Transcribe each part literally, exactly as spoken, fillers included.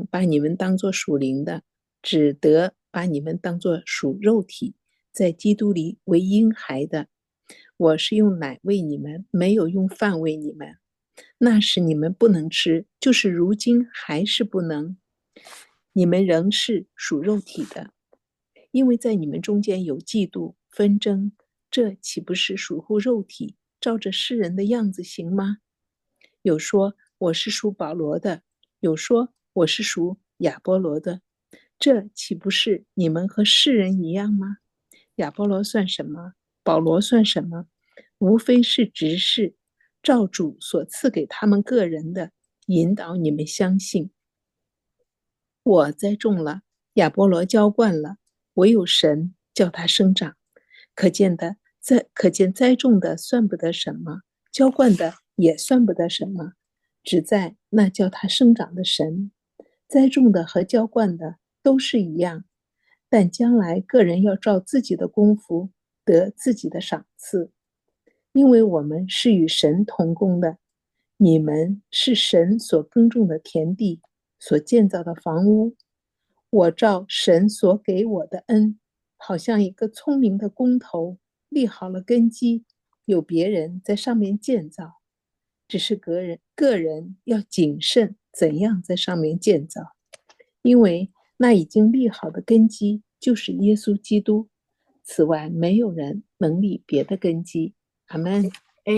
把你们当作属灵的，只得把你们当作属肉体，在基督里为婴孩的。我是用奶喂你们，没有用饭喂你们。那时你们不能吃，就是如今还是不能。你们仍是属肉体的，因为在你们中间有嫉妒、纷争，这岂不是属乎肉体，照着世人的样子行吗？有说我是属保罗的，有说我是属亚波罗的，这岂不是你们和世人一样吗？亚波罗算什么？保罗算什么？无非是执事，照主所赐给他们个人的，引导你们相信。我栽种了，亚波罗浇灌了，唯有神叫它生长。可见的，在可见栽种的算不得什么，浇灌的也算不得什么，只在那叫它生长的神。栽种的和浇灌的都是一样，但将来个人要照自己的功夫得自己的赏赐，因为我们是与神同工的。你们是神所耕种的田地，所建造的房屋。我照神所给我的恩，好像一个聪明的工头，立好了根基，有别人在上面建造。只是个人个人要谨慎，怎样在上面建造，因为那已经立好的根基就是耶稣基督。此外，没有人能立别的根基。阿门。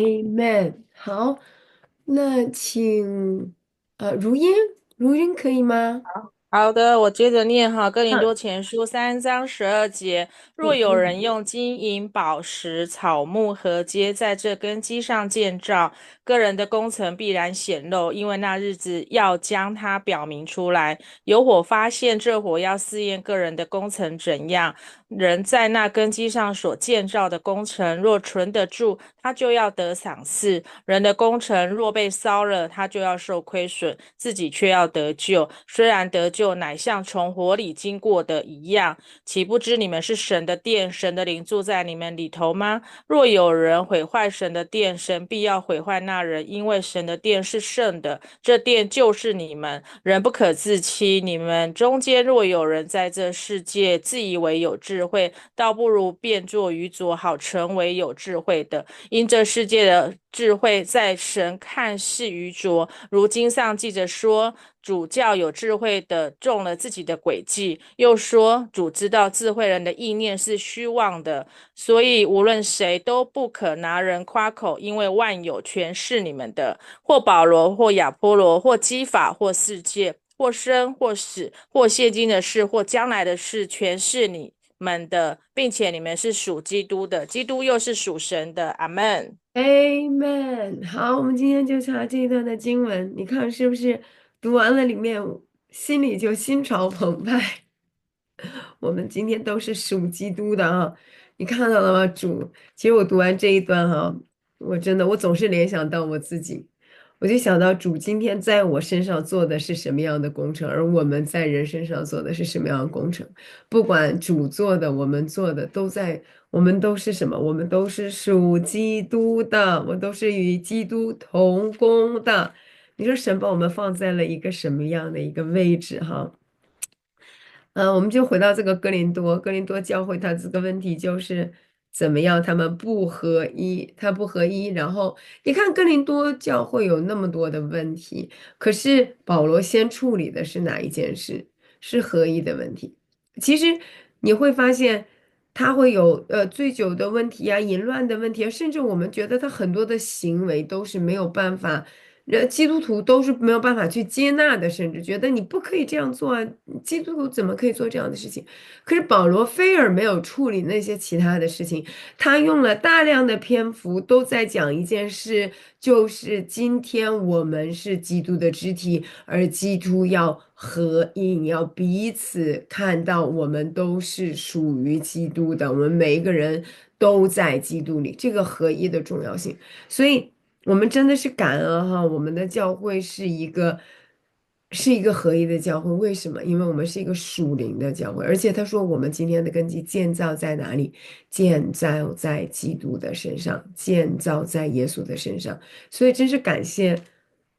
Amen。好，那请呃如音，如音可以吗？ 好的，我接着念哈，《哥林嗯， 多前书》三章十二节：若你可以。 有人用金银宝石、草木禾秸在这根基上建造，个人的工程必然显露，因为那日子要将它表明出来。有火发现，这火要试验个人的工程怎样。人在那根基上所建造的工程，若存得住，他就要得赏赐；人的工程若被烧了，他就要受亏损，自己却要得救。虽然得救，乃像从火里经过的一样。岂不知你们是神的殿，神的灵住在你们里头吗？若有人毁坏神的殿，神必要毁坏那人，因为神的殿是圣的，这殿就是你们。人不可自欺，你们中间若有人在这世界自以为有智慧，倒不如变作愚拙，好成为有智慧的。因这世界的智慧在神看是愚拙。如经上记着说，主教有智慧的中了自己的诡计，又说主知道智慧人的意念是虚妄的。所以无论谁都不可拿人夸口，因为万有全是你们的，或保罗，或亚波罗，或基法，或世界，或生，或死，或现今的事，或将来的事，全是你们的，并且你们是属基督的，基督又是属神的。阿门。 Amen。好，我们今天就查这一段的经文，你看是不是读完了里面心里就心潮澎湃？我们今天都是属基督的啊，你看到了吗？主，其实我读完这一段哈、我真的我总是联想到我自己，我就想到主今天在我身上做的是什么样的工程，而我们在人身上做的是什么样的工程。不管主做的，我们做的，都在，我们都是什么？我们都是属基督的，我们都是与基督同工的。你说神把我们放在了一个什么样的一个位置哈？嗯，我们就回到这个哥林多，哥林多教会它这个问题就是怎么样，他们不合一，他不合一。然后你看哥林多教会有那么多的问题，可是保罗先处理的是哪一件事？是合一的问题。其实你会发现，他会有呃醉酒的问题啊，淫乱的问题啊，甚至我们觉得他很多的行为都是没有办法。呃，基督徒都是没有办法去接纳的，甚至觉得你不可以这样做啊！基督徒怎么可以做这样的事情？可是保罗菲尔没有处理那些其他的事情，他用了大量的篇幅都在讲一件事，就是今天我们是基督的肢体，而基督要合一，要彼此看到我们都是属于基督的，我们每一个人都在基督里，这个合一的重要性。所以。我们真的是感恩哈，我们的教会是一个是一个合一的教会。为什么？因为我们是一个属灵的教会，而且他说我们今天的根基建造在哪里？建造在基督的身上，建造在耶稣的身上。所以真是感谢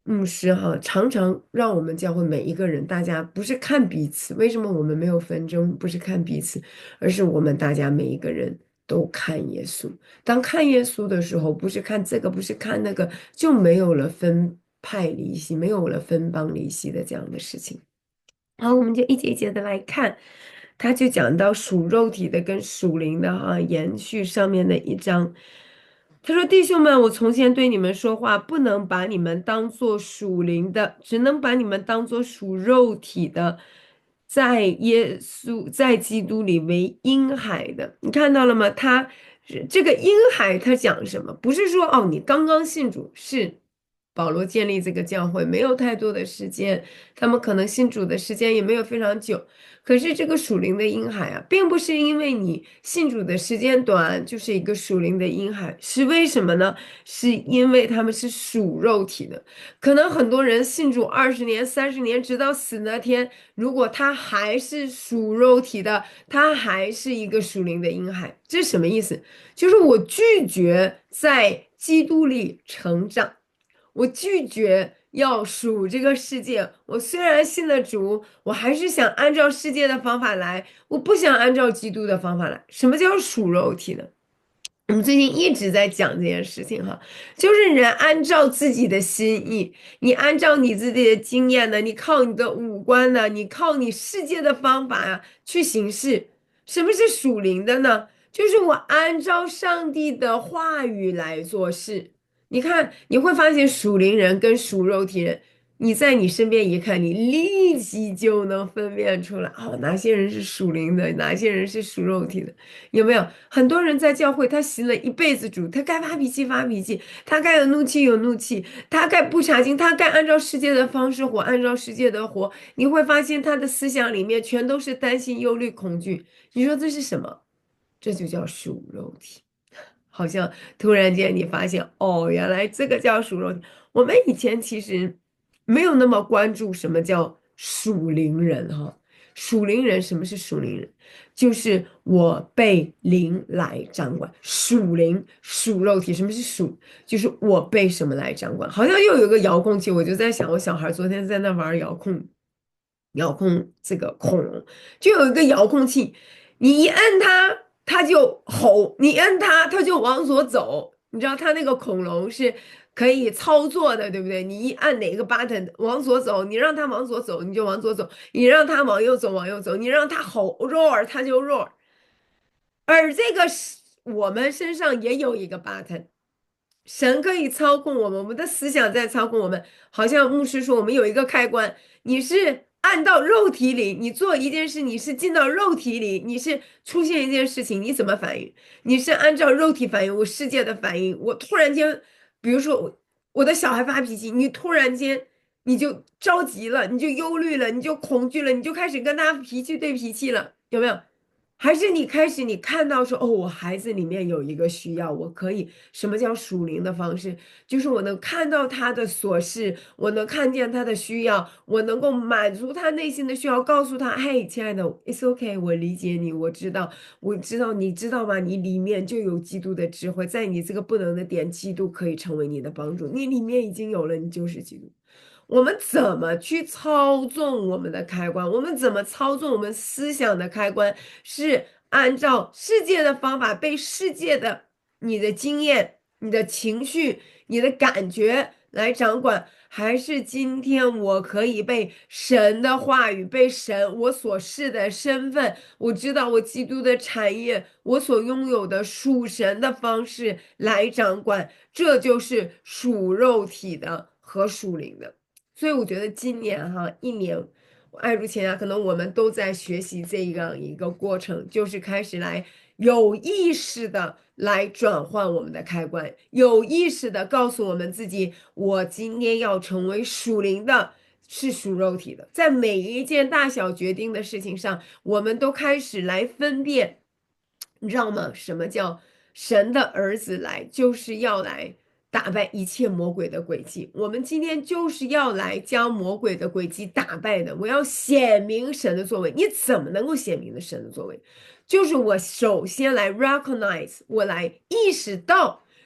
牧师哈，常常让我们教会每一个人，大家不是看彼此，为什么我们没有纷争？不是看彼此，而是我们大家每一个人都看耶稣。当看耶稣的时候，不是看这个，不是看那个，就没有了分派离析，没有了分邦离析的这样的事情。好，我们就一节一节的来看，他就讲到属肉体的跟属灵的哈，延续上面的一章。他说：“弟兄们，我从前对你们说话，不能把你们当作属灵的，只能把你们当作属肉体的，在耶稣在基督里为婴孩的。你看到了吗？他这个婴孩他讲什么？不是说哦，你刚刚信主，是保罗建立这个教会没有太多的时间，他们可能信主的时间也没有非常久。可是这个属灵的婴孩啊，并不是因为你信主的时间短就是一个属灵的婴孩，是为什么呢？是因为他们是属肉体的。可能很多人信主二十年、三十年，直到死那天，如果他还是属肉体的，他还是一个属灵的婴孩。这是什么意思？就是我拒绝在基督里成长。我拒绝要属这个世界。我虽然信了主，我还是想按照世界的方法来，我不想按照基督的方法来。什么叫属肉体呢？我们最近一直在讲这件事情哈，就是人按照自己的心意，你按照你自己的经验呢，你靠你的五官呢，你靠你世界的方法呀去行事。什么是属灵的呢？就是我按照上帝的话语来做事。你看，你会发现属灵人跟属肉体人，你在你身边一看，你立即就能分辨出来，哦，哪些人是属灵的，哪些人是属肉体的。有没有很多人在教会，他行了一辈子主，他该发脾气发脾气，他该有怒气有怒气，他该不查经，他该按照世界的方式活，按照世界的活。你会发现他的思想里面全都是担心、忧虑、恐惧。你说这是什么？这就叫属肉体。好像突然间你发现，哦，原来这个叫属肉体。我们以前其实没有那么关注什么叫属灵人哈。属灵人，什么是属灵人？就是我被灵来掌管。属灵属肉体，什么是属？就是我被什么来掌管？好像又有个遥控器，我就在想，我小孩昨天在那玩遥控，遥控这个恐龙，就有一个遥控器，你一摁它，它就吼；你摁它，它就往左走。你知道它那个恐龙是可以操作的，对不对？你一按哪个 button 往左走，你让它往左走，你就往左走；你让它往右走，往右走；你让它吼 roar，它就 roar。而这个是我们身上也有一个 button，神可以操控我们，我们的思想在操控我们。好像牧师说，我们有一个开关，你是按到肉体里，你做一件事，你是进到肉体里，你是出现一件事情，你怎么反应？你是按照肉体反应，我世界的反应。我突然间，比如说我我的小孩发脾气，你突然间你就着急了，你就忧虑了，你就恐惧了，你就开始跟他脾气对脾气了，有没有？还是你开始你看到说，哦，我孩子里面有一个需要，我可以什么叫属灵的方式？就是我能看到他的所事，我能看见他的需要，我能够满足他内心的需要，告诉他，嘿，亲爱的，it's okay，我理解你，我知道，我知道，你知道吗？你里面就有基督的智慧，在你这个不能的点，基督可以成为你的帮助，你里面已经有了，你就是基督。我们怎么去操纵我们的开关？我们怎么操纵我们思想的开关？是按照世界的方法，被世界的你的经验、你的情绪、你的感觉来掌管，还是今天我可以被神的话语、被神我所示的身份，我知道我基督的产业，我所拥有的属神的方式来掌管？这就是属肉体的和属灵的。所以我觉得今年哈一年，爱如前啊，可能我们都在学习这样一个过程，就是开始来有意识的来转换我们的开关，有意识的告诉我们自己，我今天要成为属灵的，是属肉体的。在每一件大小决定的事情上，我们都开始来分辨，你知道吗？什么叫神的儿子来，就是要来打败一切魔鬼的诡计。我们今天就是要来将魔鬼的诡计打败的。我要显明神的作为。你怎么能够显明的神的作为？就是我首先来 recognize，我来意识到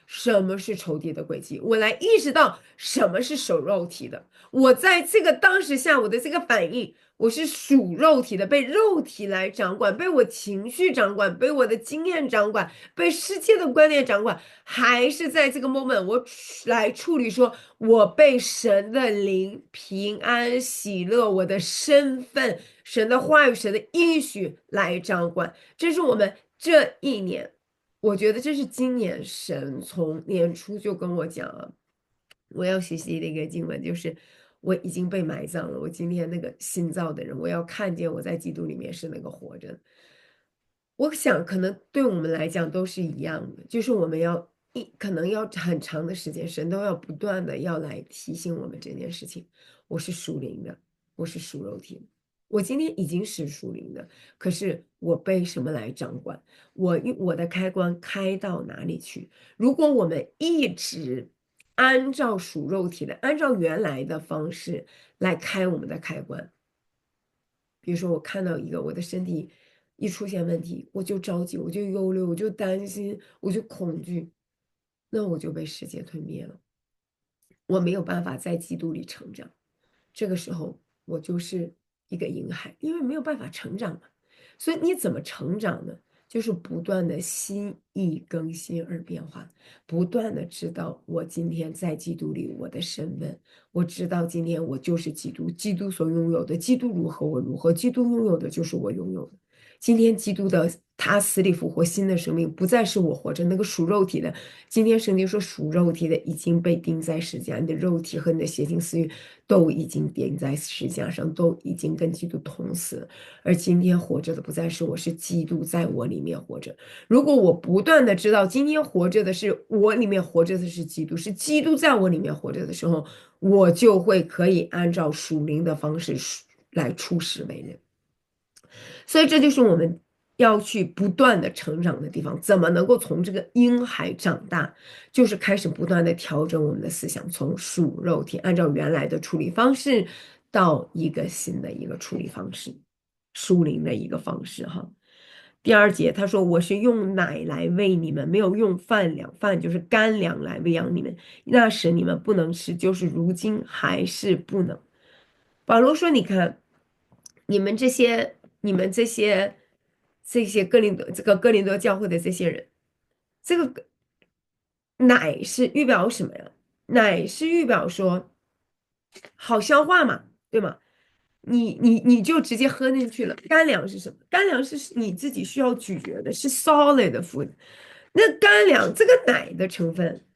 什么是仇敌的诡计，我来意识到什么是属肉体的。我在这个当时下我的这个反应，我是属肉体的，被肉体来掌管，被我情绪掌管，被我的经验掌管，被世界的观念掌管，还是在这个 moment 我来处理说，我被神的灵平安喜乐，我的身份，神的话语，神的应许来掌管。这是我们这一年，我觉得这是今年神从年初就跟我讲啊，我要学习的一个经文，就是我已经被埋葬了。我今天那个新造的人，我要看见我在基督里面是那个活着。我想可能对我们来讲都是一样的，就是我们要一可能要很长的时间，神都要不断的要来提醒我们这件事情。我是属灵的，我是属肉体的。我今天已经是属灵的，可是我被什么来掌管？我我的开关开到哪里去？如果我们一直按照属肉体的，按照原来的方式来开我们的开关，比如说我看到一个我的身体一出现问题，我就着急，我就忧虑，我就担心，我就恐惧，那我就被世界吞灭了，我没有办法在基督里成长。这个时候我就是一个婴孩，因为没有办法成长嘛。所以你怎么成长呢？就是不断的心意更新而变化，不断的知道我今天在基督里我的身份，我知道今天我就是基督，基督所拥有的，基督如何我如何，基督拥有的就是我拥有的。今天基督的他死里复活，新的生命不再是我活着，那个属肉体的，今天圣经说属肉体的已经被钉在十字架，你的肉体和你的邪情私欲都已经钉在十字架上，都已经跟基督同死了。而今天活着的不再是我，是基督在我里面活着。如果我不断的知道今天活着的是我里面活着的是基督，是基督在我里面活着的时候，我就会可以按照属灵的方式来处世为人。所以这就是我们要去不断的成长的地方。怎么能够从这个婴孩长大，就是开始不断的调整我们的思想，从属肉体按照原来的处理方式到一个新的一个处理方式，属灵的一个方式哈。第二节他说，我是用奶来喂你们，没有用饭粮，饭就是干粮来喂养你们，那时你们不能吃，就是如今还是不能。保罗说，你看你们这些你们这些这些哥林多这个哥林多教会的这些人，这个奶是预表什么呀？奶是预表说好消化嘛，对吗？你你你就直接喝进去了。干粮是什么？干粮是你自己需要咀嚼的，是 solid food。那干粮这个奶的成分，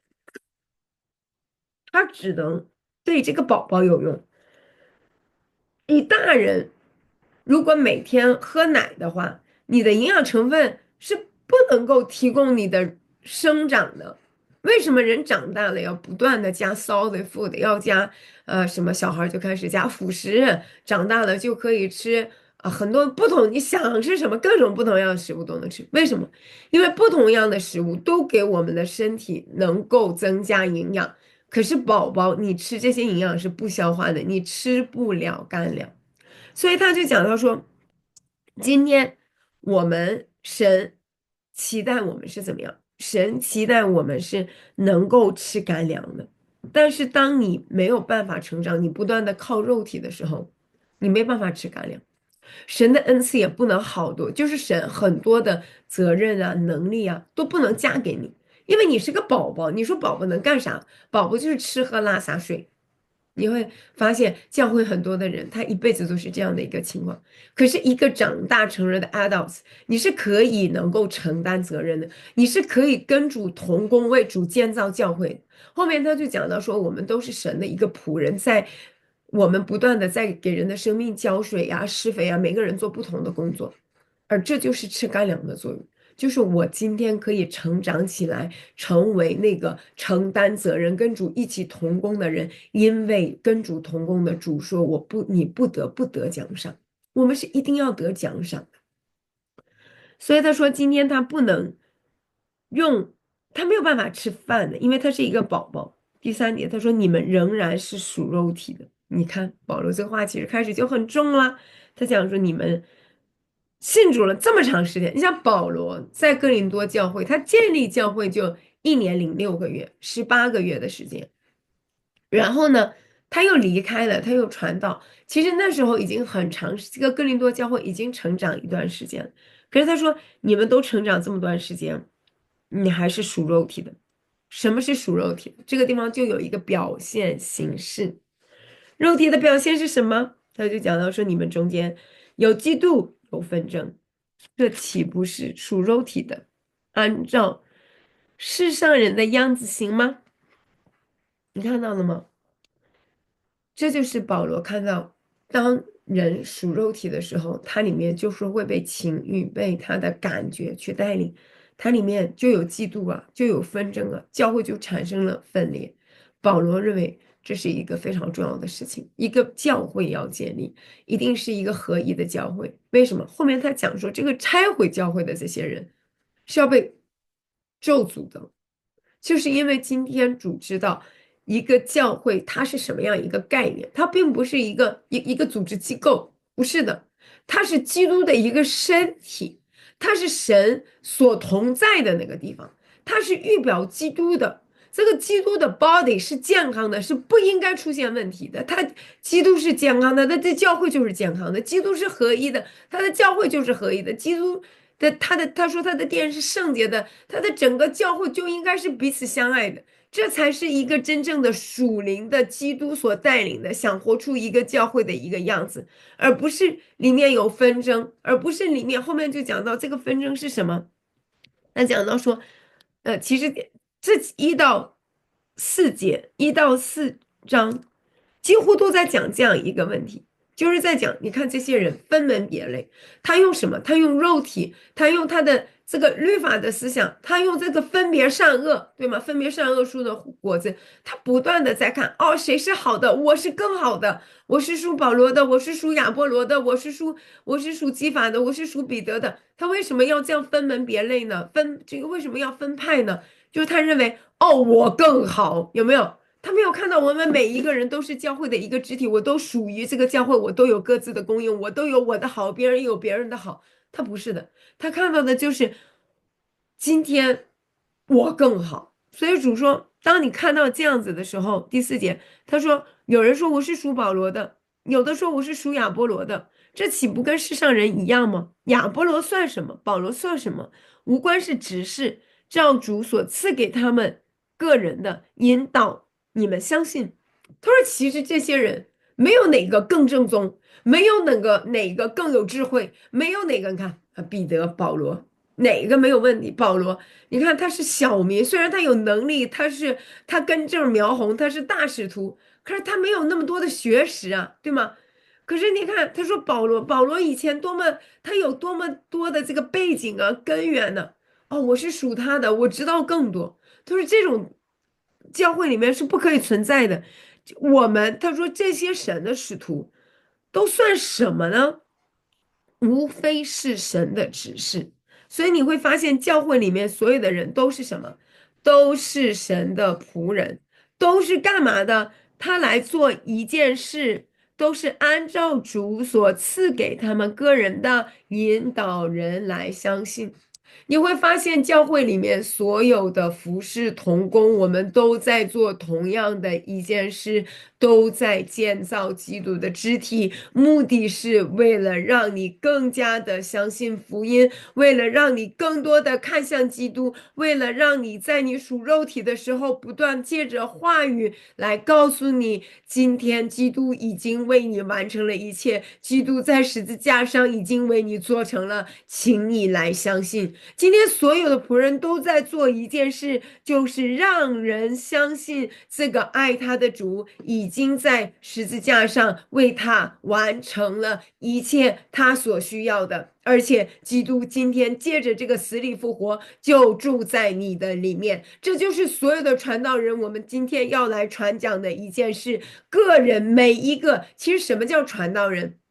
它只能对这个宝宝有用。你大人如果每天喝奶的话，你的营养成分是不能够提供你的生长的。为什么人长大了要不断的加 solid food，要加呃什么小孩就开始加辅食，长大了就可以吃啊、呃、很多不同，你想吃什么各种不同样的食物都能吃。为什么？因为不同样的食物都给我们的身体能够增加营养，可是宝宝你吃这些营养是不消化的，你吃不了干粮。所以他就讲到说，今天我们神期待我们是怎么样？神期待我们是能够吃干粮的。但是当你没有办法成长，你不断的靠肉体的时候，你没办法吃干粮。神的恩赐也不能好多，就是神很多的责任啊、能力啊都不能加给你，因为你是个宝宝。你说宝宝能干啥？宝宝就是吃喝拉撒睡。你会发现教会很多的人，他一辈子都是这样的一个情况。可是一个长大成人的 adults， 你是可以能够承担责任的，你是可以跟主同工，为主建造教会。后面他就讲到说，我们都是神的一个仆人，在我们不断的在给人的生命浇水呀、施肥呀，每个人做不同的工作，而这就是吃干粮的作用。就是我今天可以成长起来，成为那个承担责任、跟主一起同工的人，因为跟主同工的主说，我不，你不得不得奖赏，我们是一定要得奖赏的。所以他说，今天他不能用，他没有办法吃饭的，因为他是一个宝宝。第三点，他说你们仍然是属肉体的。你看保罗这话其实开始就很重了，他讲说你们信主了这么长时间，你像保罗在哥林多教会，他建立教会就一年零六个月，十八个月的时间。然后呢，他又离开了，他又传道。其实那时候已经很长，这个哥林多教会已经成长一段时间。可是他说，你们都成长这么段时间，你还是属肉体的。什么是属肉体的？这个地方就有一个表现形式。肉体的表现是什么？他就讲到说，你们中间有嫉妒，有纷争，这岂不是属肉体的，按照世上人的样子行吗？你看到了吗？这就是保罗看到，当人属肉体的时候，它里面就是会被情欲、被他的感觉去带领，它里面就有嫉妒啊，就有纷争啊，教会就产生了分裂。保罗认为这是一个非常重要的事情，一个教会要建立，一定是一个合一的教会。为什么？后面他讲说，这个拆毁教会的这些人是要被咒诅的，就是因为今天主知道。一个教会它是什么样一个概念？它并不是一个一一个组织机构，不是的，它是基督的一个身体，它是神所同在的那个地方，它是预表基督的。这个基督的 body 是健康的，是不应该出现问题的。它基督是健康的，那这教会就是健康的。基督是合一的，他的教会就是合一的。基督的他的他说他的殿是圣洁的，他的整个教会就应该是彼此相爱的。这才是一个真正的属灵的基督所带领的，想活出一个教会的一个样子，而不是里面有纷争，而不是里面后面就讲到这个纷争是什么。他讲到说，呃，其实这一到四节，一到四章，几乎都在讲这样一个问题，就是在讲，你看这些人分门别类，他用什么？他用肉体，他用他的这个律法的思想，他用这个分别善恶，对吗？分别善恶树的果子，他不断的在看，哦，谁是好的？我是更好的，我是属保罗的，我是属亚波罗的，我是属我是属基法的，我是属彼得的。他为什么要这样分门别类呢？分这个为什么要分派呢？就是他认为，哦，我更好，有没有？他没有看到我们每一个人都是教会的一个肢体，我都属于这个教会，我都有各自的供应，我都有我的好，别人也有别人的好。他不是的，他看到的就是今天我更好。所以主说，当你看到这样子的时候，第四节他说，有人说我是属保罗的，有的说我是属亚波罗的，这岂不跟世上人一样吗？亚波罗算什么？保罗算什么？无关是指示，照主所赐给他们个人的引导。你们相信？他说，其实这些人没有哪个更正宗，没有哪个哪个更有智慧，没有哪个，你看啊，彼得、保罗哪个没有问题？保罗，你看他是小民，虽然他有能力，他是他根正苗红，他是大使徒，可是他没有那么多的学识啊，对吗？可是你看，他说保罗，保罗以前多么，他有多么多的这个背景啊、根源呢、啊？哦，我是属他的，我知道更多。他说这种教会里面是不可以存在的。我们他说这些神的使徒都算什么呢？无非是神的指示。所以你会发现，教会里面所有的人都是什么？都是神的仆人，都是干嘛的？他来做一件事，都是按照主所赐给他们个人的引导人来相信。你会发现，教会里面所有的服侍同工，我们都在做同样的一件事，都在建造基督的肢体，目的是为了让你更加的相信福音，为了让你更多的看向基督，为了让你在你属肉体的时候，不断借着话语来告诉你，今天基督已经为你完成了一切，基督在十字架上已经为你做成了，请你来相信。今天所有的仆人都在做一件事，就是让人相信这个爱他的主已经在十字架上为他完成了一切他所需要的，而且基督今天借着这个死里复活，就住在你的里面。这就是所有的传道人，我们今天要来传讲的一件事。个人每一个，其实什么叫传道人？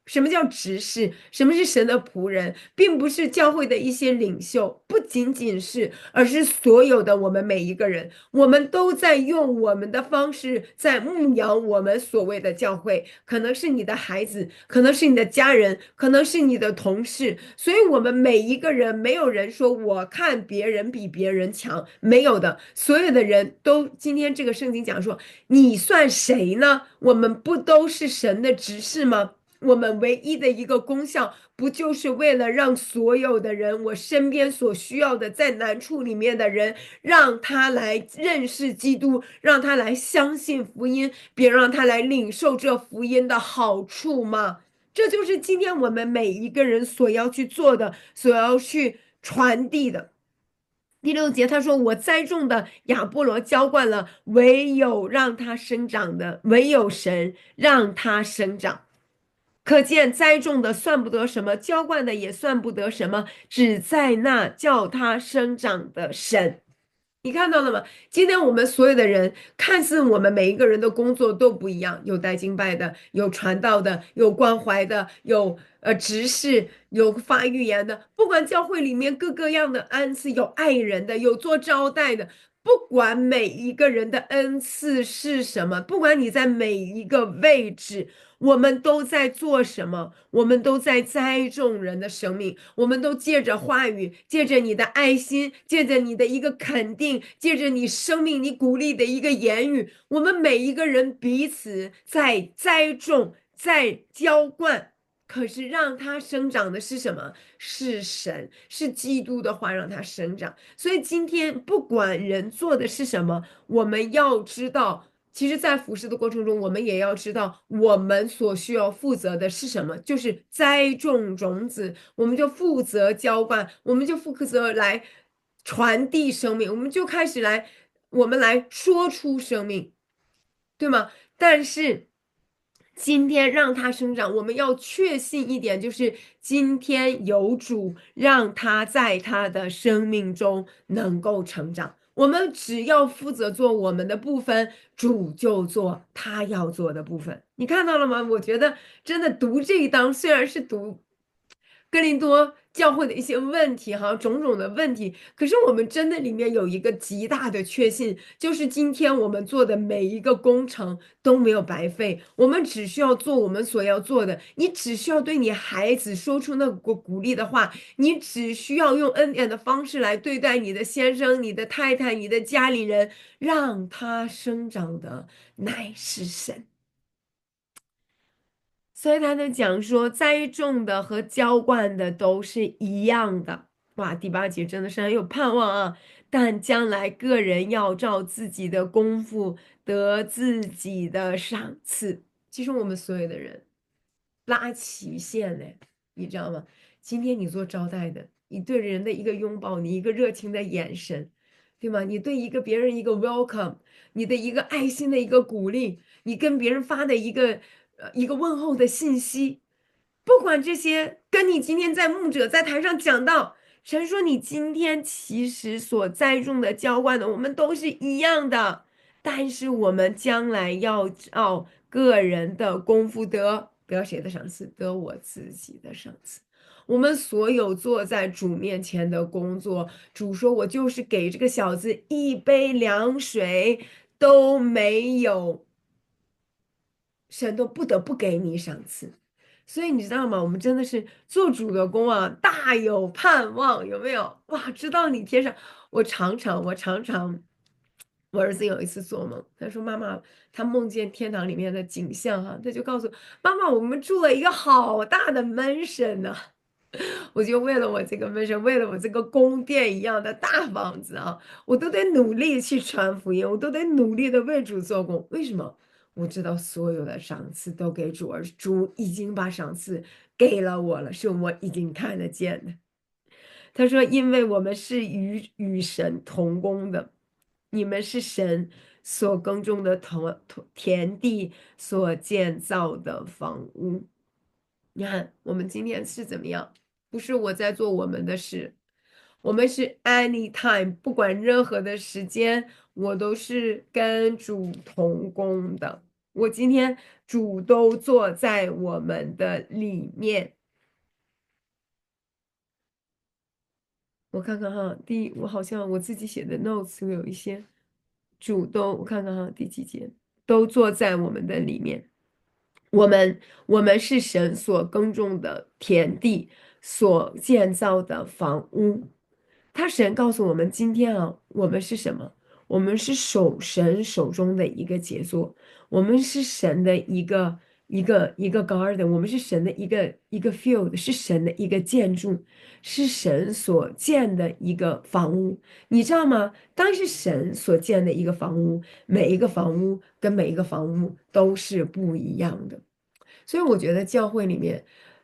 什么叫执事？什么是神的仆人？并不是教会的一些领袖，不仅仅是，而是所有的我们每一个人，我们都在用我们的方式在牧养我们所谓的教会。可能是你的孩子，可能是你的家人，可能是你的同事。所以，我们每一个人，没有人说我看别人比别人强，没有的。所有的人都，今天这个圣经讲说，你算谁呢？我们不都是神的执事吗？我们唯一的一个功效，不就是为了让所有的人，我身边所需要的，在难处里面的人，让他来认识基督，让他来相信福音，别让他来领受这福音的好处吗？这就是今天我们每一个人所要去做的，所要去传递的。第六节他说：“我栽种的，亚波罗浇灌了，唯有让它生长的，唯有神让它生长。”可见栽种的算不得什么，浇灌的也算不得什么，只在那叫它生长的神。你看到了吗？今天我们所有的人，看似我们每一个人的工作都不一样，有带敬拜的，有传道的，有关怀的，有呃执事，有发预言的，不管教会里面各个样的恩赐，有爱人的，有做招待的，不管每一个人的恩赐是什么，不管你在每一个位置。我们都在做什么？我们都在栽种人的生命，我们都借着话语，借着你的爱心，借着你的一个肯定，借着你生命你鼓励的一个言语，我们每一个人彼此在栽种，在浇灌。可是让它生长的是什么？是神，是基督的话让它生长。所以今天不管人做的是什么，我们要知道。其实，在服侍的过程中，我们也要知道，我们所需要负责的是什么，就是栽种种子，我们就负责浇灌，我们就负责来传递生命，我们就开始来，我们来说出生命，对吗？但是今天让它生长，我们要确信一点，就是今天有主让他在他的生命中能够成长。我们只要负责做我们的部分，主就做他要做的部分。你看到了吗？我觉得真的读这一章，虽然是读哥林多教会的一些问题哈，种种的问题，可是我们真的里面有一个极大的确信，就是今天我们做的每一个工程都没有白费，我们只需要做我们所要做的，你只需要对你孩子说出那个鼓励的话，你只需要用恩典的方式来对待你的先生、你的太太、你的家里人，让他生长的乃是神。所以他就讲说，栽种的和浇灌的都是一样的。哇，第八节真的是很有盼望啊！但将来个人要照自己的功夫得自己的赏赐。其实我们所有的人拉齐线嘞，你知道吗？今天你做招待的，你对人的一个拥抱，你一个热情的眼神，对吗？你对一个别人一个 welcome，你的一个爱心的一个鼓励，你跟别人发的一个呃一个问候的信息，不管这些跟你今天在牧者在台上讲到，神说你今天其实所栽种的浇灌的，我们都是一样的，但是我们将来要照个人的功夫得得谁的赏赐？得我自己的赏赐。我们所有坐在主面前的工作，主说我就是给这个小子一杯凉水都没有，神都不得不给你赏赐。所以你知道吗？我们真的是做主的工啊，大有盼望，有没有？哇，知道你天上，我常常，我常常，我儿子有一次做梦，他说妈妈，他梦见天堂里面的景象哈、他就告诉妈妈，我们住了一个好大的 mansion 呢、我就为了我这个 mansion，为了我这个宫殿一样的大房子啊，我都得努力去传福音，我都得努力的为主做工。为什么？我知道所有的赏赐都给主，而主已经把赏赐给了我了，是我已经看得见的。他说：“因为我们是与与神同工的，你们是神所耕种的同同田地所建造的房屋。你看，我们今天是怎么样？不是我在做我们的事，我们是 anytime，不管任何的时间，我都是跟主同工的。我今天主都坐在我们的里面。我看看哈，第一，我好像我自己写的 notes 有一些主都，我看看哈，第几节都坐在我们的里面。我们我们是神所耕种的田地，所建造的房屋。他神告诉我们，今天啊，我们是什么？我们是手神手中的一个杰作，我们是神的一个一个一个 garden，我们是神的一个一个 field，是神的一个建筑，是神所建的一个房屋。你知道吗？当是神所建的一个房屋，每一个房屋跟每一个房屋都是不一样的。所以我觉得教会里面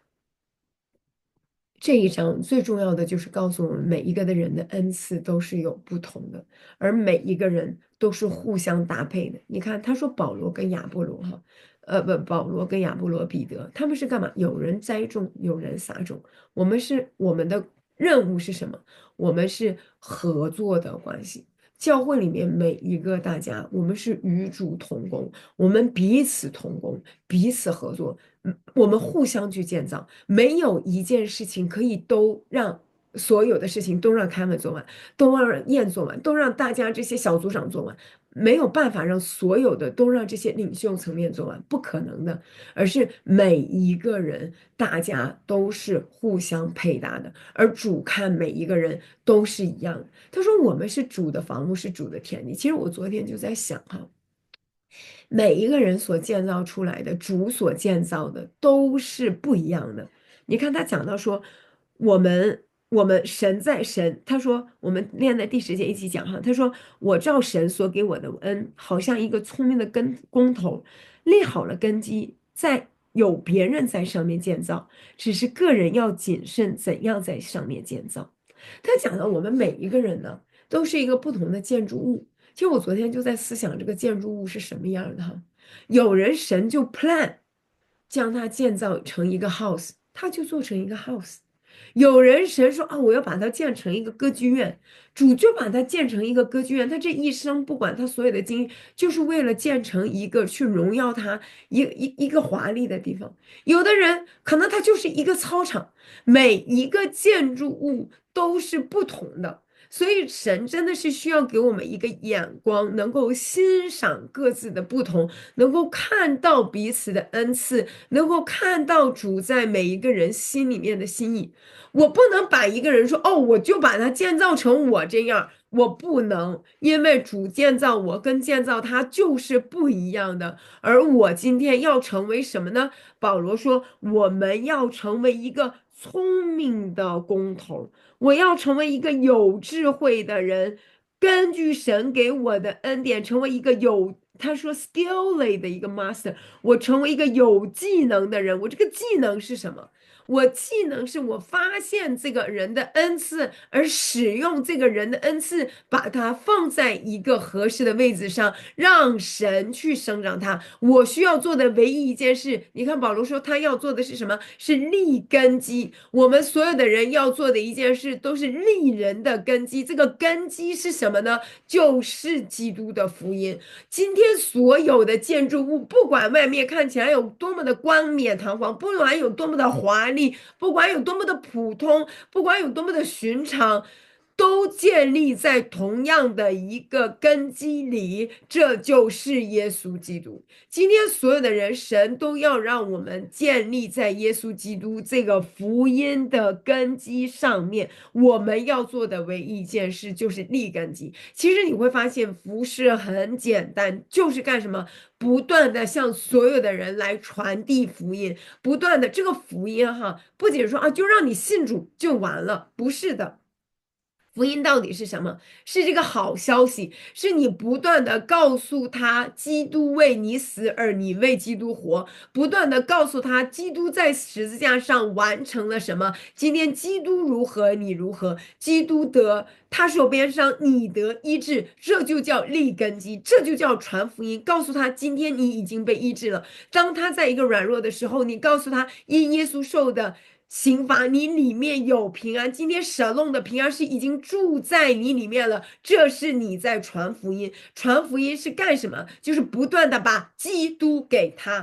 这一章最重要的就是告诉我们，每一个的人的恩赐都是有不同的，而每一个人都是互相搭配的。你看，他说保罗跟亚波罗哈，呃不，保罗跟亚波罗、彼得，他们是干嘛？有人栽种，有人撒种。我们是我们的任务是什么？我们是合作的关系。教会里面每一个大家，我们是与主同工，我们彼此同工，彼此合作。嗯，我们互相去建造，没有一件事情可以都让所有的事情都让凯文做完，都让燕做完，都让大家这些小组长做完，没有办法让所有的都让这些领袖层面做完，不可能的。而是每一个人，大家都是互相配搭的，而主看每一个人都是一样的。他说我们是主的房屋，是主的田地。其实我昨天就在想哈。每一个人所建造出来的，主所建造的都是不一样的。你看他讲到说，我们我们神在神，他说我们练在第十节一起讲哈，他说我照神所给我的恩，好像一个聪明的根工头，立好了根基，在有别人在上面建造，只是个人要谨慎怎样在上面建造。他讲到我们每一个人呢，都是一个不同的建筑物。其实我昨天就在思想这个建筑物是什么样的哈，有人神就 plan 将它建造成一个 house，他就做成一个 house。有人神说啊，我要把它建成一个歌剧院，主就把它建成一个歌剧院。他这一生不管他所有的经历，就是为了建成一个去荣耀他一一一个华丽的地方。有的人可能他就是一个操场，每一个建筑物都是不同的。所以神真的是需要给我们一个眼光，能够欣赏各自的不同，能够看到彼此的恩赐，能够看到主在每一个人心里面的心意。我不能把一个人说哦，我就把它建造成我这样，我不能，因为主建造我跟建造他就是不一样的。而我今天要成为什么呢？保罗说，我们要成为一个聪明的工头。我要成为一个有智慧的人，根据神给我的恩典，成为一个有他说 skillly 的一个 master，我成为一个有技能的人。我这个技能是什么？我技能是我发现这个人的恩赐，而使用这个人的恩赐，把它放在一个合适的位置上，让神去生长它。我需要做的唯一一件事，你看保罗说他要做的是什么？是立根基。我们所有的人要做的一件事，都是立人的根基。这个根基是什么呢？就是基督的福音。今天所有的建筑物，不管外面看起来有多么的冠冕堂皇，不管有多么的华丽，不管有多么的普通，不管有多么的寻常，都建立在同样的一个根基里，这就是耶稣基督。今天所有的人，神都要让我们建立在耶稣基督这个福音的根基上面。我们要做的唯一一件事就是立根基。其实你会发现，服饰很简单，就是干什么？不断的向所有的人来传递福音，不断的这个福音哈，不仅说啊，就让你信主就完了，不是的。福音到底是什么？是这个好消息，是你不断的告诉他，基督为你死，而你为基督活，不断的告诉他，基督在十字架上完成了什么。今天基督如何，你如何，基督得他受鞭伤，你得医治，这就叫立根基，这就叫传福音。告诉他，今天你已经被医治了。当他在一个软弱的时候，你告诉他，因耶稣受的刑罚，你里面有平安。今天神弄的平安是已经住在你里面了，这是你在传福音。传福音是干什么？就是不断的把基督给他。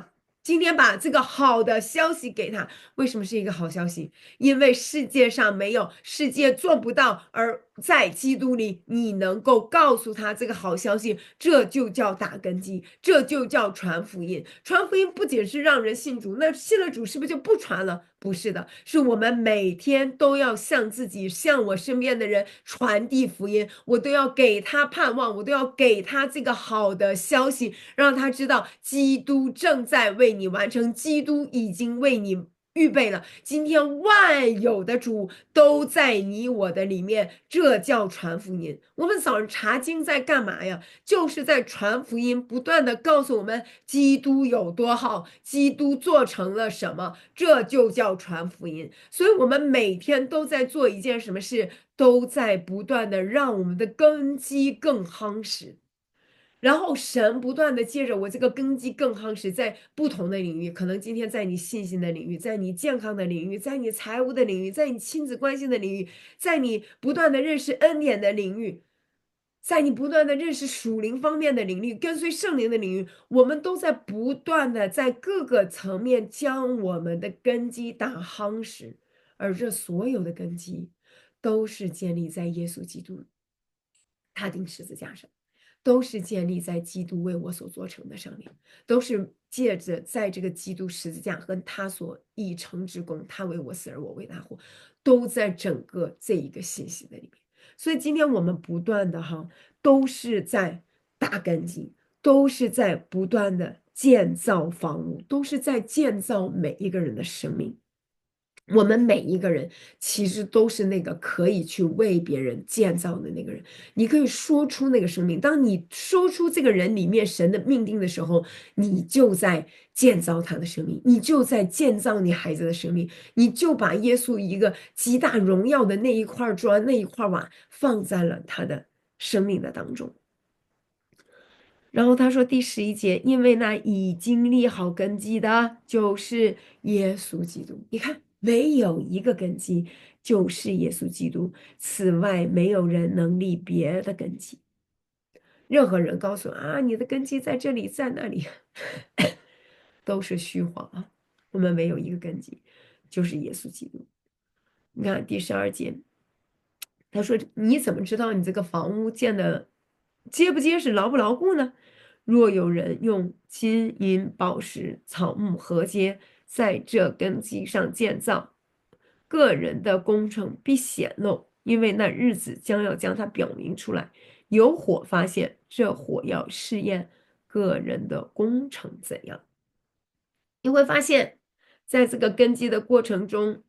今天把这个好的消息给他。为什么是一个好消息？因为世界上没有，世界做不到，而在基督里，你能够告诉他这个好消息，这就叫打根基，这就叫传福音。传福音不仅是让人信主，那信了主是不是就不传了？不是的，是我们每天都要向自己、向我身边的人传递福音，我都要给他盼望，我都要给他这个好的消息，让他知道基督正在为你完成，基督已经为你预备了，今天万有的主都在你我的里面，这叫传福音。我们早上查经在干嘛呀？就是在传福音，不断的告诉我们基督有多好，基督做成了什么，这就叫传福音。所以我们每天都在做一件什么事，都在不断的让我们的根基更夯实。然后神不断的接着我这个根基更夯实，在不同的领域，可能今天在你信心的领域，在你健康的领域，在你财务的领域，在你亲子关系的领域，在你不断的认识恩典的领域，在你不断的认识属灵方面的领域，跟随圣灵的领域，我们都在不断的在各个层面将我们的根基打夯实，而这所有的根基都是建立在耶稣基督他钉十字架上，都是建立在基督为我所做成的上面，都是借着在这个基督十字架和他所已成之功，他为我死而我为他活，都在整个这一个信息的里面。所以今天我们不断的哈，都是在打根基，都是在不断的建造房屋，都是在建造每一个人的生命。我们每一个人其实都是那个可以去为别人建造的那个人，你可以说出那个生命。当你说出这个人里面神的命定的时候，你就在建造他的生命，你就在建造你孩子的生命，你就把耶稣一个极大荣耀的那一块砖、那一块瓦放在了他的生命的当中。然后他说第十一节，因为那已经立好根基的就是耶稣基督。你看，没有一个根基，就是耶稣基督，此外没有人能立别的根基。任何人告诉啊，你的根基在这里，在那里，都是虚谎啊。我们没有一个根基，就是耶稣基督。你看第十二节，他说你怎么知道你这个房屋建的结不结实、牢不牢固呢？若有人用金银宝石、草木禾秸在这根基上建造，个人的工程必显露，因为那日子将要将它表明出来。有火发现，这火要试验个人的工程怎样。你会发现在这个根基的过程中，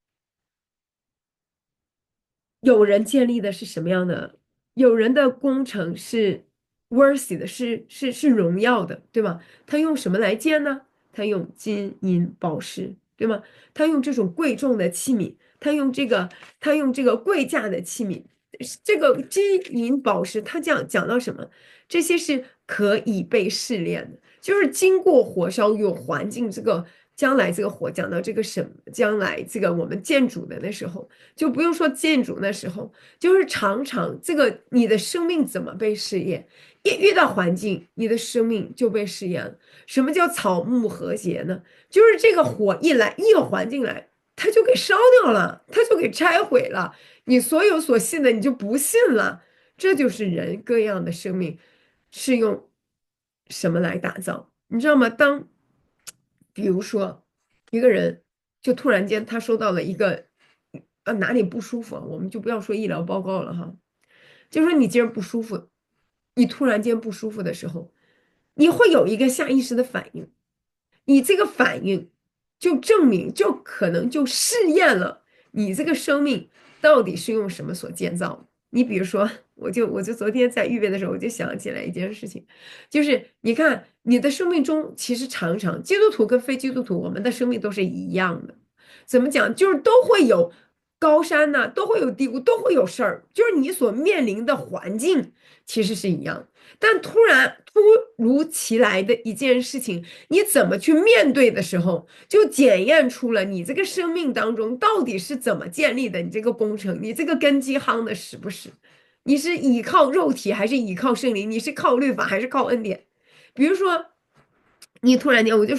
有人建立的是什么样的？有人的工程是 worthy 的，是是是荣耀的，对吗？他用什么来建呢？他用金银宝石，对吗？他用这种贵重的器皿，他用这个他用这个贵价的器皿，这个金银宝石，他讲讲到什么？这些是可以被试炼的，就是经过火烧有环境这个。将来这个火讲到这个什，将来这个我们建主的那时候，就不用说建主那时候，就是常常这个你的生命怎么被试验，一遇到环境，你的生命就被试验了。什么叫草木和谐呢？就是这个火一来，一有环境来，它就给烧掉了，它就给拆毁了，你所有所信的你就不信了。这就是人各样的生命是用什么来打造，你知道吗？当比如说一个人就突然间他收到了一个呃哪里不舒服，我们就不要说医疗报告了哈，就说你今儿不舒服，你突然间不舒服的时候，你会有一个下意识的反应，你这个反应就证明就可能就试验了你这个生命到底是用什么所建造的。你比如说，我就我就昨天在预备的时候，我就想起来一件事情，就是你看你的生命中，其实常常基督徒跟非基督徒，我们的生命都是一样的。怎么讲？就是都会有高山呐、啊，都会有低谷，都会有事儿，就是你所面临的环境其实是一样。但突然突如其来的一件事情，你怎么去面对的时候，就检验出了你这个生命当中到底是怎么建立的，你这个工程，你这个根基夯的实不实？你是依靠肉体还是依靠圣灵？你是靠律法还是靠恩典？比如说，你突然间我就说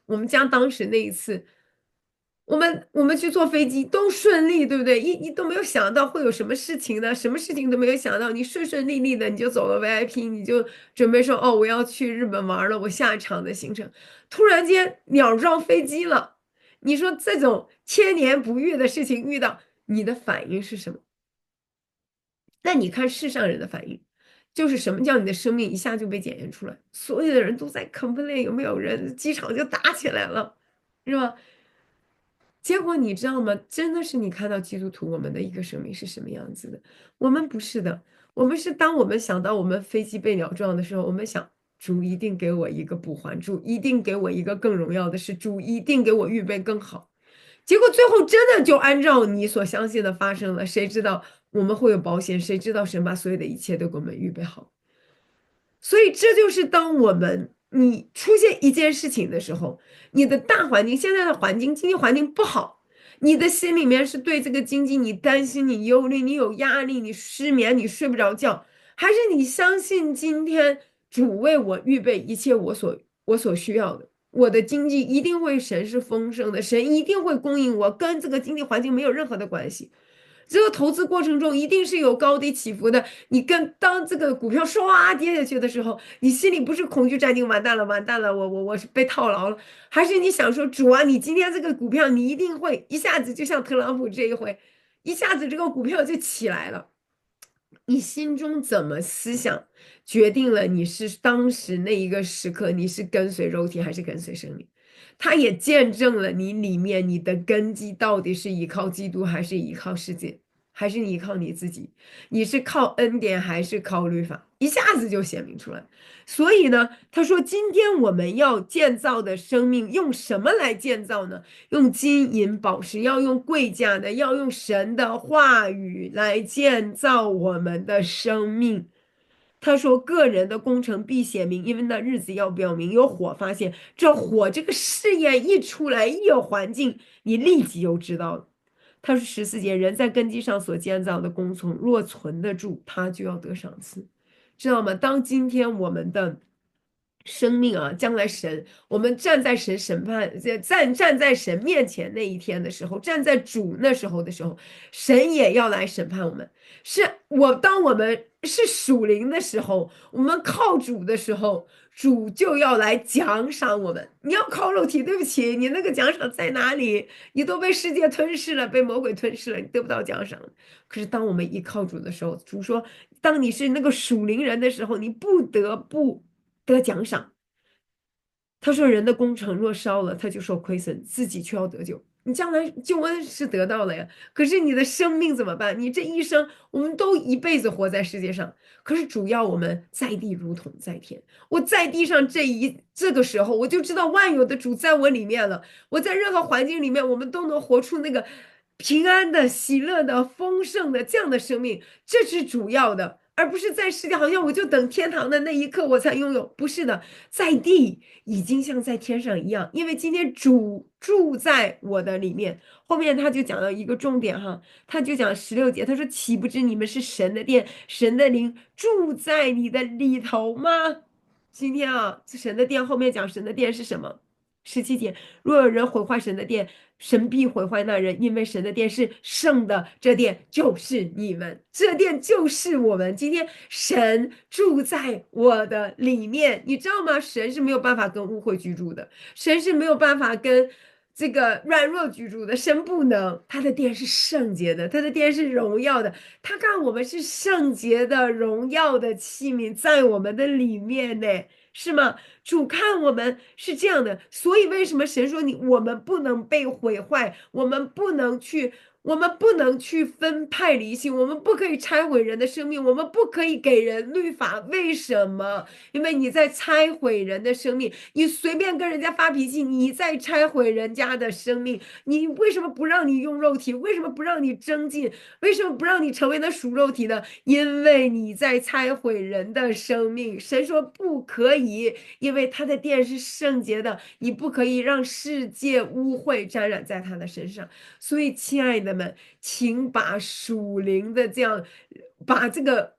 我们家当时那一次，我们我们去坐飞机都顺利，对不对？一一都没有想到会有什么事情呢，什么事情都没有想到，你顺顺利利的你就走了 V I P，你就准备说哦，我要去日本玩了，我下一场的行程，突然间鸟撞飞机了，你说这种千年不遇的事情遇到，你的反应是什么？那你看世上人的反应，就是什么叫你的生命一下就被检验出来，所有的人都在 complain，有没有人机场就打起来了，是吧？结果你知道吗？真的是你看到基督徒我们的一个生命是什么样子的？我们不是的，我们是当我们想到我们飞机被鸟撞的时候，我们想主一定给我一个补还，主一定给我一个更荣耀的事，主一定给我预备更好。结果最后真的就按照你所相信的发生了，谁知道我们会有保险？谁知道神把所有的一切都给我们预备好？所以这就是当我们你出现一件事情的时候，你的大环境现在的环境经济环境不好，你的心里面是对这个经济你担心、你忧虑、你有压力、你失眠、你睡不着觉，还是你相信今天主为我预备一切我所我所需要的？我的经济一定会神是丰盛的，神一定会供应我，跟这个经济环境没有任何的关系。这个投资过程中一定是有高低起伏的。你跟当这个股票唰跌下去的时候，你心里不是恐惧战惊，完蛋了，完蛋了，我我我是被套牢了，还是你想说主啊，你今天这个股票你一定会一下子就像特朗普这一回，一下子这个股票就起来了。你心中怎么思想，决定了你是当时那一个时刻，你是跟随肉体还是跟随生命。它也见证了你里面你的根基到底是依靠基督还是依靠世界，还是依靠你自己，你是靠恩典还是靠律法，一下子就显明出来。所以呢，他说今天我们要建造的生命用什么来建造呢？用金银宝石，要用贵价的，要用神的话语来建造我们的生命。他说：“个人的工程必显明，因为那日子要表明，有火发现。这火这个试验一出来，一有环境，你立即就知道了。”他说十四节，人在根基上所建造的工程，若存得住，他就要得赏赐，知道吗？当今天我们的生命啊，将来神，我们站在神审判，站站在神面前那一天的时候，站在主那时候的时候，神也要来审判我们。是我当我们是属灵的时候，我们靠主的时候，主就要来奖赏我们。你要靠肉体，对不起，你那个奖赏在哪里？你都被世界吞噬了，被魔鬼吞噬了，你得不到奖赏。可是当我们依靠主的时候，主说，当你是那个属灵人的时候，你不得不得奖赏。他说：“人的工程若烧了，他就受亏损，自己却要得救。你将来救恩是得到了呀，可是你的生命怎么办？你这一生，我们都一辈子活在世界上，可是主要我们在地如同在天。我在地上这一这个时候，我就知道万有的主在我里面了。我在任何环境里面，我们都能活出那个平安的、喜乐的、丰盛的这样的生命，这是主要的。”而不是在世界，好像我就等天堂的那一刻我才拥有，不是的，在地已经像在天上一样，因为今天主住在我的里面。后面他就讲到一个重点哈，他就讲十六节，他说：“岂不知你们是神的殿，神的灵住在你的里头吗？”今天啊，神的殿后面讲神的殿是什么？十七节，若有人毁坏神的殿，神必毁坏那人，因为神的殿是圣的，这殿就是你们，这殿就是我们。今天神住在我的里面，你知道吗？神是没有办法跟污秽居住的，神是没有办法跟这个软弱居住的，神不能，他的殿是圣洁的，他的殿是荣耀的，他看我们是圣洁的、荣耀的器皿，在我们的里面呢。是吗？主看我们是这样的，所以为什么神说你我们不能被毁坏，我们不能去，我们不能去分派离性，我们不可以拆毁人的生命，我们不可以给人律法。为什么？因为你在拆毁人的生命，你随便跟人家发脾气，你在拆毁人家的生命。你为什么不让你用肉体？为什么不让你增进？为什么不让你成为那属肉体的？因为你在拆毁人的生命。神说不可以，因为他的殿是圣洁的，你不可以让世界污秽沾染在他的身上。所以亲爱的们，请把属灵的这样把这个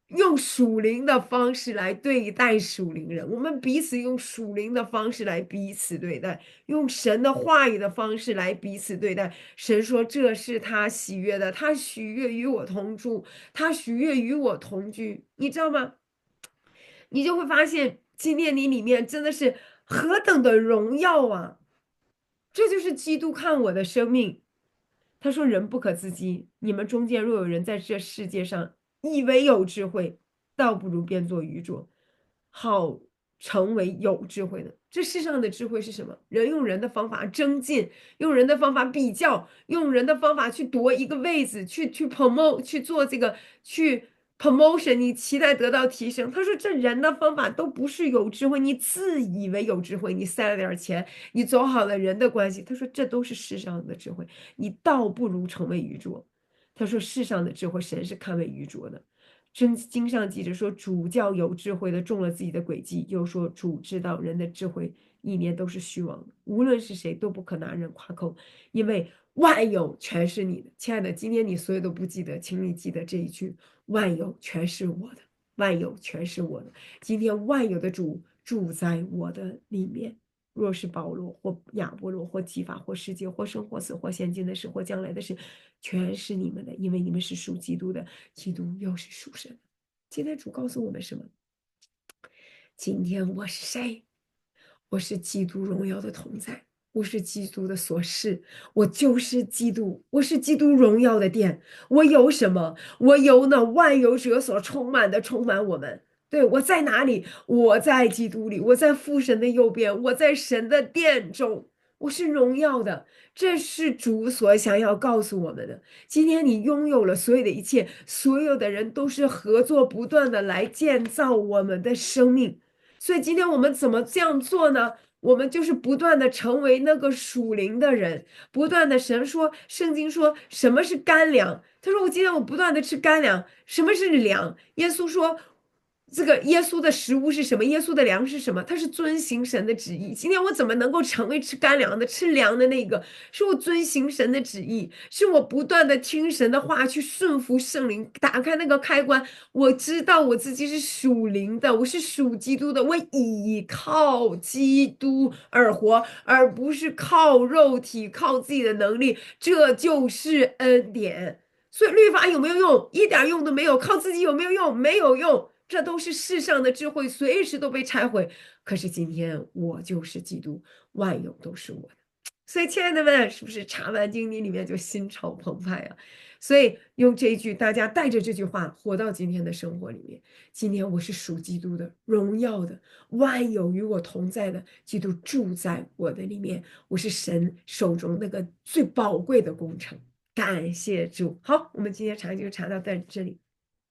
用属灵的方式来对待属灵人，我们彼此用属灵的方式来彼此对待，用神的话语的方式来彼此对待。神说这是他喜悦的，他喜悦与我同住，他喜悦与我同居，你知道吗？你就会发现今天你里面真的是何等的荣耀啊！这就是基督看我的生命。他说：“人不可自欺，你们中间若有人在这世界上以为有智慧，倒不如变作愚拙，好成为有智慧的。这世上的智慧是什么？人用人的方法争竞，用人的方法比较，用人的方法去夺一个位子，去去 promote，去做这个去 promotion，你期待得到提升。他说这人的方法都不是有智慧，你自以为有智慧，你塞了点钱，你走好了人的关系。他说这都是世上的智慧，你倒不如成为愚拙。他说世上的智慧，神是看为愚拙的。”真经上记着说，主教有智慧的中了自己的诡计，又说主知道人的智慧一年都是虚妄的，无论是谁都不可拿人夸口，因为万有全是你的。亲爱的，今天你所有都不记得，请你记得这一句：万有全是我的，万有全是我的。今天万有的主住在我的里面。若是保罗或亚波罗或基法或世界或生或死或现今的事或将来的事，全是你们的，因为你们是属基督的，基督又是属神的。今天主告诉我们什么？今天我是谁？我是基督荣耀的同在，我是基督的所示，我就是基督，我是基督荣耀的殿。我有什么？我有那万有者所充满的，充满我们。对，我在哪里？我在基督里，我在父神的右边，我在神的殿中，我是荣耀的。这是主所想要告诉我们的。今天你拥有了所有的一切，所有的人都是合作不断的来建造我们的生命。所以今天我们怎么这样做呢？我们就是不断的成为那个属灵的人，不断的神说，圣经说什么是干粮？他说我今天我不断的吃干粮，什么是粮？耶稣说。这个耶稣的食物是什么？耶稣的粮是什么？他是遵行神的旨意。今天我怎么能够成为吃干粮的、吃粮的那个？是我遵行神的旨意，是我不断的听神的话，去顺服圣灵，打开那个开关。我知道我自己是属灵的，我是属基督的，我倚靠基督而活，而不是靠肉体、靠自己的能力。这就是恩典。所以律法有没有用？一点用都没有。靠自己有没有用？没有用。这都是世上的智慧，随时都被拆毁。可是今天我就是基督，万有都是我的。所以，亲爱的们，是不是查完经你里面就心潮澎湃啊？所以用这一句，大家带着这句话活到今天的生活里面。今天我是属基督的，荣耀的，万有与我同在的，基督住在我的里面。我是神手中那个最宝贵的工程。感谢主。好，我们今天查就查到在这里。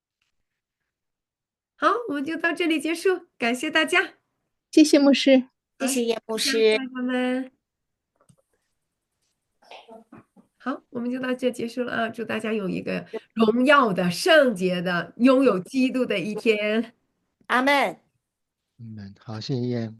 好，我们就到这里结束，感谢大家， 谢谢牧师。 谢谢叶牧师。 朋友们。好，我们就到这结束了啊！祝大家有一个荣耀的、圣洁的、拥有基督的一天。 阿门。 嗯，好，谢谢燕。